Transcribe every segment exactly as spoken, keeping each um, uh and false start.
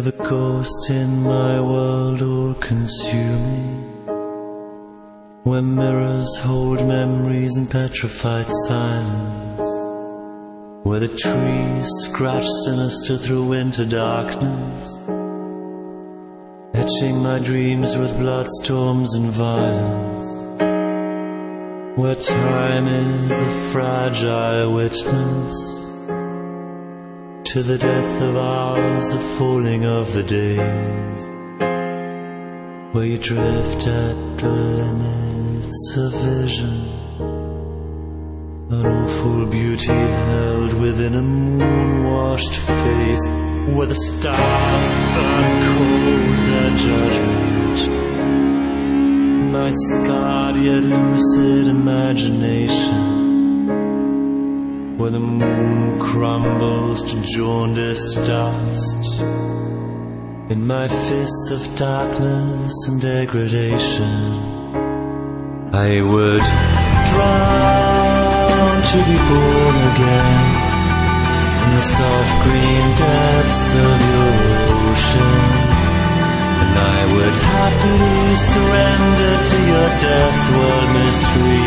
the ghost in my world all consuming, where mirrors hold memories in petrified silence, where the trees scratch sinister through winter darkness, etching my dreams with bloodstorms and violence, where time is the fragile witness to the death of hours, the falling of the days, where you drift at the limits of vision, an awful beauty held within a moon-washed face, where the stars burn cold their judgment, my scarred yet lucid imagination, where the moon crumbles to jaundiced dust, in my fists of darkness and degradation. I would drown to be born again in the soft green depths of your ocean, and I would happily surrender to your death world mystery.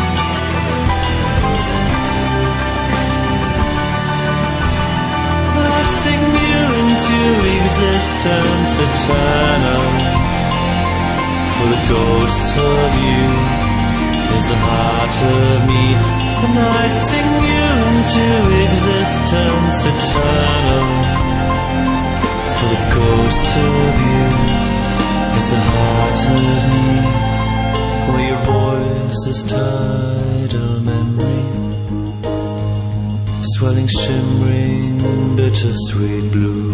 Sing you into existence eternal, for the ghost of you is the heart of me, and I sing you into existence eternal, for the ghost of you is the heart of me, where your voice is tidal memory, swelling, shimmering, bittersweet blue,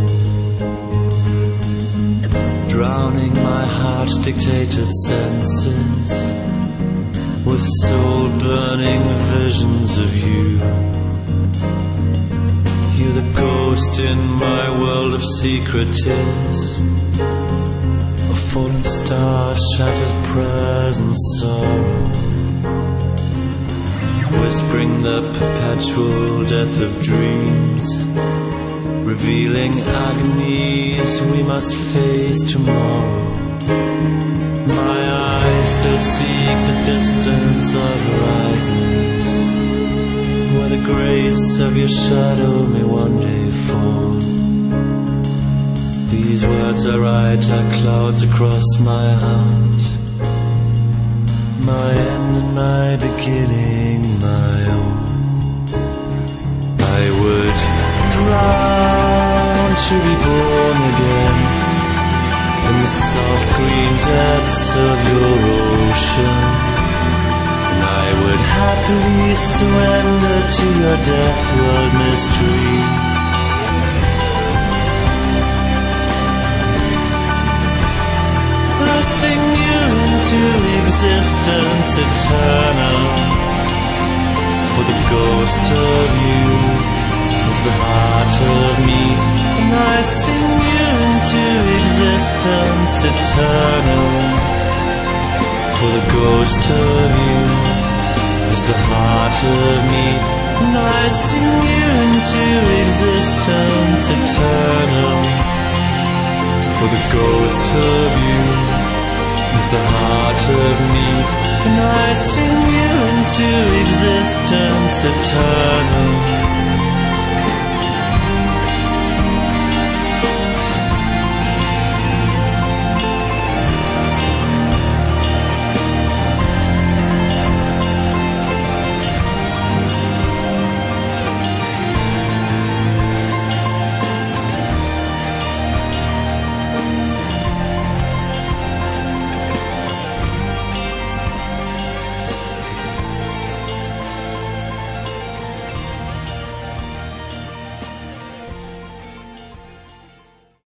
drowning my heart's dictated senses with soul-burning visions of you. You the ghost in my world of secret tears, of fallen stars, shattered prayers and sorrow, whispering the perpetual death of dreams, revealing agonies we must face tomorrow. My eyes still seek the distance of horizons, where the grace of your shadow may one day fall. These words I write are clouds across my heart, my end and my beginning, my own. I would drown to be born again in the soft green depths of your ocean, and I would happily surrender to your death world mystery. I'll sing you into existence eternal, for the ghost of you is the heart of me, and I sing you into existence eternal, for the ghost of you is the heart of me, and I sing you into existence eternal, for the ghost of you is the heart of me, and I sing you into existence eternal,